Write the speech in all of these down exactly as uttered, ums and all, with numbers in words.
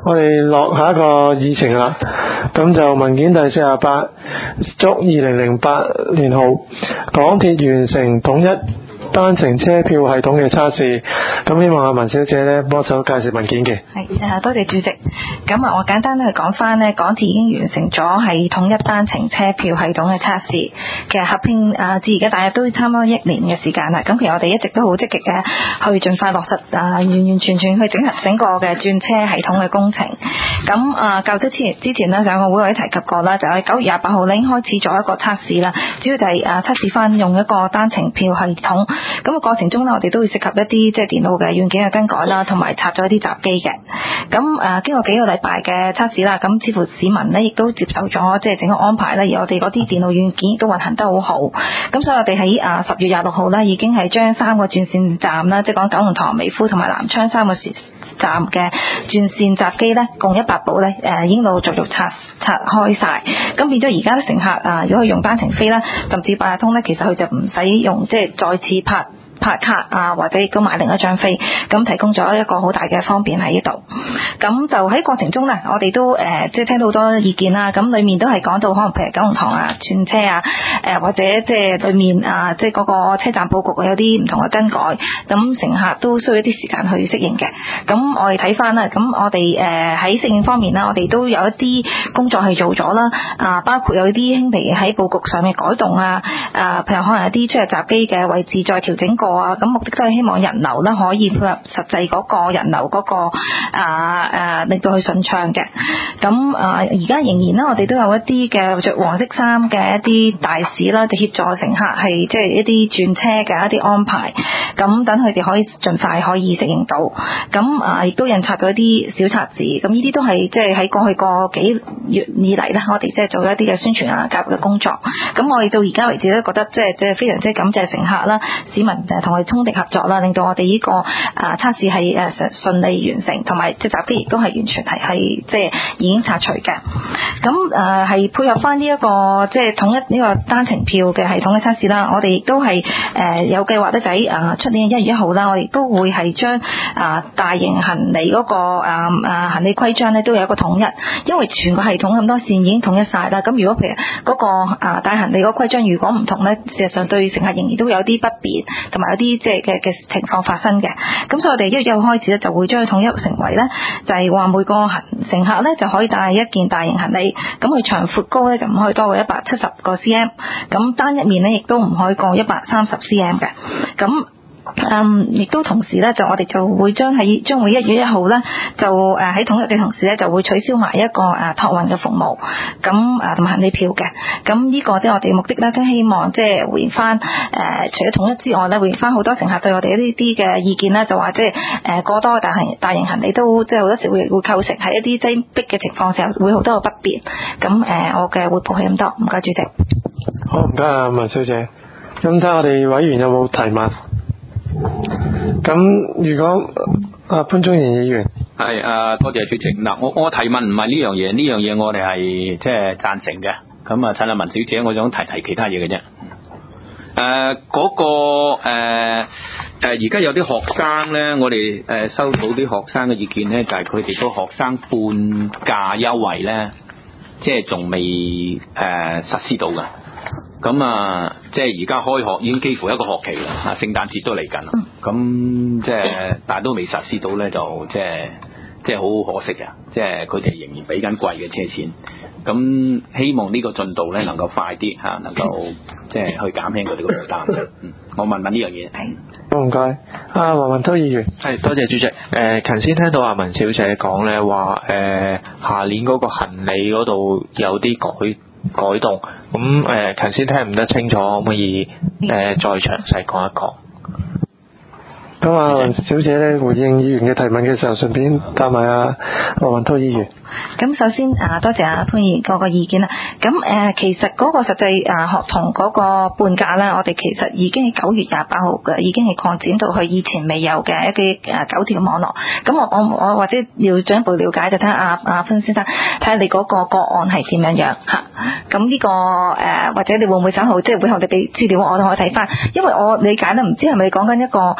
我哋落下一個議程啦，咁就文件第四十八，祝二零零八年號港鐵完成統一單程車票系統嘅測試，咁希望阿文小姐咧幫手介紹文件嘅。 係誒，多謝主席。咁啊，我簡單咧去講翻咧，港鐵已經完成咗係統一單程車票系統嘅測試。其實合併啊，至而家大約都差唔多一年嘅時間啦。咁其實我哋一直都好積極嘅去盡快落實啊，完完全全去整合整個嘅轉車系統嘅工程。咁啊，較早之前之前咧上個會我哋提及過啦，就喺九月廿八號咧已經開始咗一個測試啦。主要就係啊測試翻用一個單程票系統。咁個過程中呢，我哋都會涉及一啲即係電腦嘅軟件嘅更改啦，同埋拆咗一啲閘機嘅。咁誒經過幾個禮拜嘅測試啦，咁似乎市民呢亦都接受咗即係整個安排啦，而我哋嗰啲電腦軟件亦都運行得好好。咁所以我哋喺誒十月廿六號呢已經係將三個轉線站啦，即係講九龍塘、美孚同埋南昌三個站嘅轉線閘機呢，共一百部呢誒已經陸陸續續拆拆開晒。咁變咗而家乘客啊，如果佢用單程飛啦，甚至八達通呢，其實佢就唔使用，用即係再次拍拍卡啊，或者咁買另一張飛，咁提供咗一個好大嘅方便喺呢度。咁就喺過程中呢，我哋都誒、呃、即係聽到好多意見啦。咁裡面都係講到可能譬如九龍塘啊、轉車啊，誒、呃、或者即係裡面啊，即係嗰個車站佈局有啲唔同嘅更改，咁乘客都需要一啲時間去適應嘅。咁我哋睇翻啦，咁我哋誒喺適應方面啦，我哋都有一啲工作係做咗啦。啊，包括有啲輕微喺佈局上面改動啊，啊譬如可能有啲出入閘機嘅位置再調整過。咁目的都係希望人流咧可以配合實際嗰個人流嗰個啊誒令到佢順暢嘅。咁啊而家仍然咧，我哋都有一啲嘅着黃色衫嘅一啲大使啦，就協助乘客係即係一啲轉車嘅一啲安排。咁等佢哋可以盡快可以適應到。咁啊亦都印刷咗一啲小冊子。咁呢啲都係即係喺過去個幾月以嚟咧，我哋即係做一啲嘅宣傳啊、教育嘅工作。咁我哋到而家為止咧，覺得即係即係非常之感謝乘客啦、市民誒同我哋通力合作啦，令到我哋呢個啊測試係誒順順利完成，同埋即係閘機亦都係完全係係即係已經拆除嘅。咁誒係配合翻呢一個即係統一呢個單程票嘅系統嘅測試啦，我哋亦都係誒有計劃咧，就喺啊出年一月一號啦，我哋都會係將啊大型行李嗰個啊啊行李規章咧都有一個統一，因為全個系統咁多線已經統一晒啦。咁如果譬如嗰個啊大行李嗰個規章如果唔同咧，事實上對乘客仍然都有啲不便，同埋有啲即係嘅嘅情況發生嘅。咁所以我哋一月一號開始咧，就會將佢統一成為咧，就係話每個行乘客咧就可以帶一件大型行李，咁佢長闊高咧就唔可以多過一百七十個 cm， 咁單一面咧亦都唔可以過一百三十 cm 嘅。咁嗯，亦都同時咧，就我哋就會將喺將會一月一號咧，就誒喺統一嘅同時咧，就會取消埋一個誒託運嘅服務，咁誒同埋行李票嘅。咁呢個即係我哋目的咧，都希望即係回應翻誒，除咗統一之外咧，回應翻好多乘客對我哋呢啲嘅意見咧，就話即係誒過多大型大型行李都即係好多時會會構成喺一啲擠逼嘅情況時候會好多個不便。咁誒，我嘅匯報係咁多，唔該主席。 好，唔該啊，文小姐。咁睇下我哋委員有冇提問？咁如果啊潘宗賢議員係啊，多謝主席。嗱，我我提問唔係呢樣嘢，呢樣嘢我哋係即係贊成嘅。咁啊，趁阿文小姐，我想提提其他嘢嘅啫。誒、呃，嗰、那個誒誒，而、呃、家有啲學生咧，我哋誒收到啲學生嘅意見咧，就係佢哋個學生半價優惠咧，即係仲未誒實施到㗎。咁啊，即係而家開學已經幾乎一個學期啦，啊，聖誕節都嚟緊啦，咁即係但係都未實施到咧，就即係即係好可惜嘅，即係佢哋仍然俾緊貴嘅車錢，咁希望呢個進度咧能夠快啲嚇，能夠即係去減輕佢哋嘅負擔。嗯，我問問呢樣嘢。 好，唔該。啊，黃文滔議員。 係，多謝主席。誒，頭先聽到阿文小姐講咧話，誒下年嗰個行李嗰度有啲改改動，咁誒頭先聽唔得清楚，可唔可以誒再詳細講一講？ 咁啊，文小姐咧回應議員嘅提問嘅時候，順便答埋阿黃文滔議員。 咁首先啊，多謝阿潘議員嗰個意見啦。咁誒、呃，其實嗰個實際啊學童嗰個半價咧，我哋其實已經係九月廿八號嘅，已經係擴展到去以前未有嘅一啲誒九條嘅網絡。咁我我我或者要進一步了解，就睇下阿阿潘先生睇下你嗰個個案係點樣樣嚇。咁呢、這個誒、呃，或者你會唔會稍後即係會後你俾資料我都可以睇翻，因為我理解咧，唔知係咪講緊一個新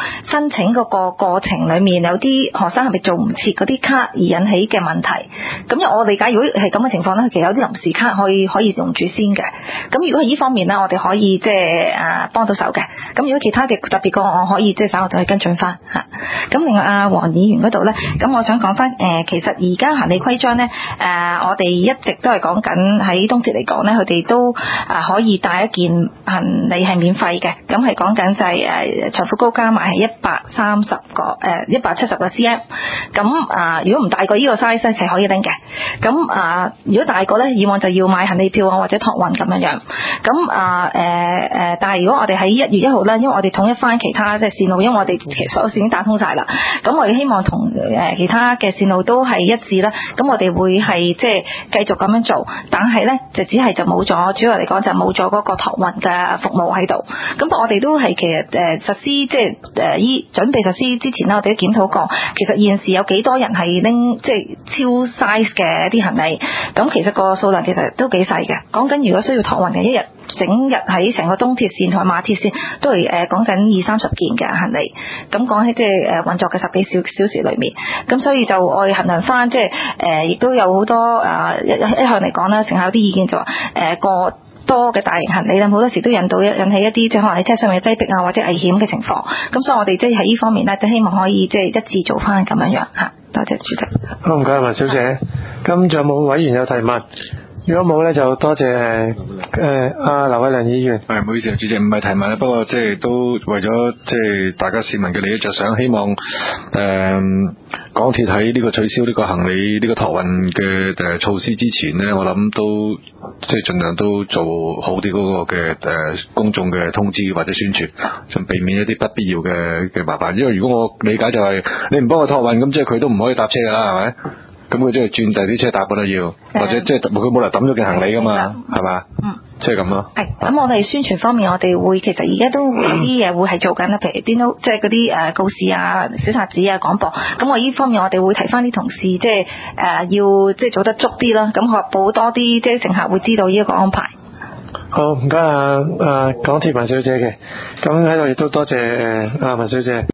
請嗰個過程裡面有啲學生係咪做唔切嗰啲卡而引起嘅問題？咁因為我理解，如果係咁嘅情況咧，其實有啲臨時卡可以可以用住先嘅。咁如果係呢方面咧，我哋可以即係誒幫到手嘅。咁如果其他嘅特別個案，我可以即係稍後再去跟進翻嚇。咁另外阿黃議員嗰度咧，咁我想講翻誒，其實而家行李規章咧誒，我哋一直都係講緊喺東鐵嚟講咧，佢哋都啊可以帶一件行李係免費嘅。咁係講緊就係誒長褲高加埋係一百三十個誒一百七十個 cm。咁啊，如果唔大過呢個 size 係可以拎嘅。咁啊，如果大過咧，以往就要買行李票啊或者託運咁樣樣。咁啊誒誒，但係如果我哋喺一月一號咧，因為我哋統一翻其他即係線路，因為我哋其實所有線已經打通晒啦。咁我哋希望同誒其他嘅線路都係一致啦。咁我哋會係即係繼續咁樣做，但係咧就只係就冇咗，主要嚟講就冇咗嗰個託運嘅服務喺度。咁我哋都係其實誒實施即係誒依準備實施之前咧，我哋都檢討過，其實現時有幾多人係拎即係超 size 嘅一啲行李。咁其實個數量其實都幾細嘅。講緊如果需要託運嘅一日，整日喺成個東鐵線同埋馬鐵線都係誒講緊二三十件嘅行李。咁講起即係誒運作嘅十幾小小時裏面，咁所以就我哋衡量翻即係誒亦都有好多誒一一向嚟講啦，乘客有啲意見就話誒過多嘅大型行李啦，好多時都引到引起一啲即係可能喺車上面嘅擠迫啊或者危險嘅情況。咁所以我哋即係喺呢方面咧，都希望可以即係一致做翻咁樣樣嚇。多謝主席。 好，唔該，文小姐。咁仲有冇委員有提問？如果冇咧，就多謝誒誒阿劉偉良議員。 係，唔好意思啊，主席，唔係提問啦，不過即係都為咗即係大家市民嘅利益着想，希望誒、呃、港鐵喺呢個取消呢個行李呢、呢個託運嘅誒措施之前呢，我諗都即係盡量都做好啲嗰個嘅誒、呃、公眾嘅通知或者宣傳，就避免一啲不必要嘅嘅麻煩。因為如果我理解就係、是、你唔幫我託運，咁即係佢都唔可以搭車㗎啦，係咪？咁佢即係轉第啲車搭㗎啦要，或者即係佢冇嚟抌咗件行李㗎嘛，係嘛？嗯，即係咁咯。係， 咁我哋宣傳方面，我哋會其實而家都有啲嘢會係做緊啦，譬如啲即係嗰啲誒告示啊、小冊子啊、廣播。咁我呢方面我哋會提翻啲同事，即係誒要即係做得足啲啦。咁確保多啲即係乘客會知道呢一個安排。 好，唔該啊啊港鐵文小姐嘅，咁喺度亦都多謝誒阿文小姐。